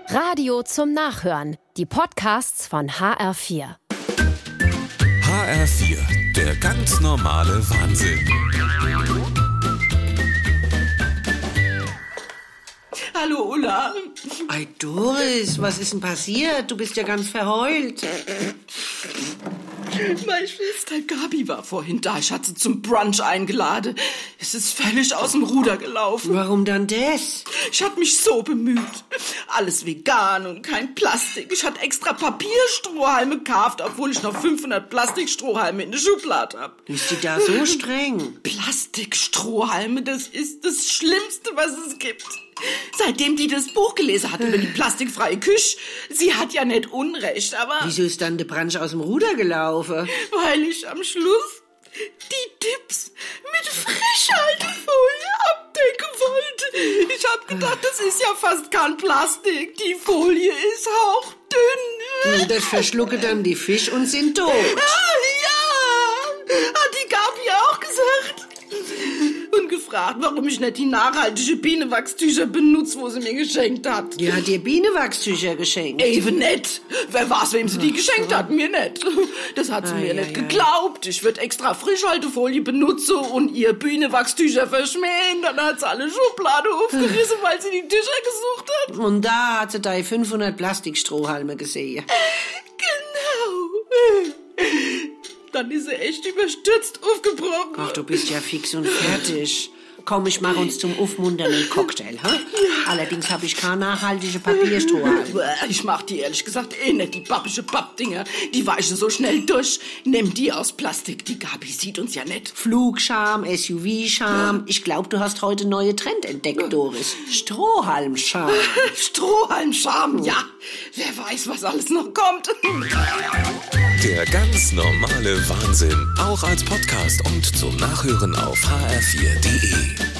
Radio zum Nachhören. Die Podcasts von HR4. HR4, der ganz normale Wahnsinn. Hallo Ulla. Ei Doris, was ist denn passiert? Du bist ja ganz verheult. Meine Schwester Gabi war vorhin da. Ich hatte sie zum Brunch eingeladen. Es ist völlig aus dem Ruder gelaufen. Warum dann das? Ich hatte mich so bemüht. Alles vegan und kein Plastik. Ich hatte extra Papierstrohhalme gekauft, obwohl ich noch 500 Plastikstrohhalme in der Schublade habe. Ist die da so streng? Plastikstrohhalme, das ist das Schlimmste, was es gibt. Seitdem die das Buch gelesen hat über die plastikfreie Küche, sie hat ja nicht Unrecht, aber... Wieso ist dann der Brunch aus dem Ruder gelaufen? Weil ich am Schluss die Tipps mit Frischhaltefolie abdecken wollte. Ich hab gedacht, das ist ja fast kein Plastik. Die Folie ist hauchdünn. Und das verschlucke dann die Fisch und sind tot. Ah, ja! Hat die Gabi auch gesagt. Und gefragt, warum ich nicht die nachhaltige Bienenwachstücher benutze, wo sie mir geschenkt hat. Die hat dir Bienenwachstücher geschenkt. Eben nicht. Wer weiß, wem sie die geschenkt hat? Mir nicht. Das hat sie mir nicht geglaubt. Ich würde extra Frischhaltefolie benutzen und ihr Bienenwachstücher verschmähen. Dann hat sie alle Schubladen aufgerissen, weil sie die Tücher gesucht hat. Und da hat sie deine 500 Plastikstrohhalme gesehen. Genau. Dann ist sie echt überstürzt aufgebrochen. Ach, du bist ja fix und fertig. Komm, ich mache uns zum aufmunternden Cocktail, ha? Allerdings habe ich keine nachhaltige Papierstrohhalme. Ich mach die ehrlich gesagt nicht, die babische Pappdinger. Die weichen so schnell durch. Nimm die aus Plastik, die Gabi sieht uns ja nicht. Flugscham, SUV-Scham. Ich glaube, du hast heute neue Trend entdeckt, Doris. Strohhalmscham. Strohhalmscham, ja. Wer weiß, was alles noch kommt. Der ganz normale Wahnsinn, auch als Podcast und zum Nachhören auf hr4.de.